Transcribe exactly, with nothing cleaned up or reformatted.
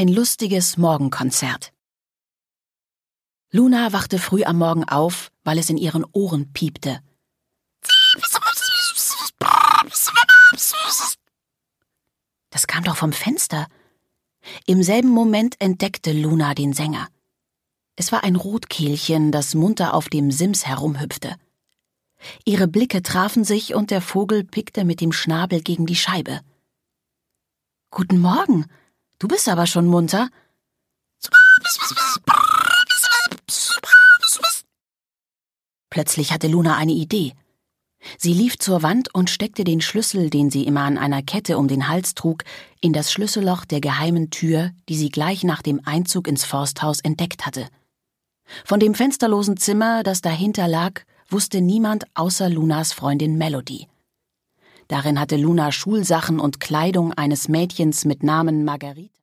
Ein lustiges Morgenkonzert. Luna wachte früh am Morgen auf, weil es in ihren Ohren piepte. Das kam doch vom Fenster. Im selben Moment entdeckte Luna den Sänger. Es war ein Rotkehlchen, das munter auf dem Sims herumhüpfte. Ihre Blicke trafen sich und der Vogel pickte mit dem Schnabel gegen die Scheibe. »Guten Morgen, du bist aber schon munter.« Plötzlich hatte Luna eine Idee. Sie lief zur Wand und steckte den Schlüssel, den sie immer an einer Kette um den Hals trug, in das Schlüsselloch der geheimen Tür, die sie gleich nach dem Einzug ins Forsthaus entdeckt hatte. Von dem fensterlosen Zimmer, das dahinter lag, wusste niemand außer Lunas Freundin Melody. Darin hatte Luna Schulsachen und Kleidung eines Mädchens mit Namen Marguerite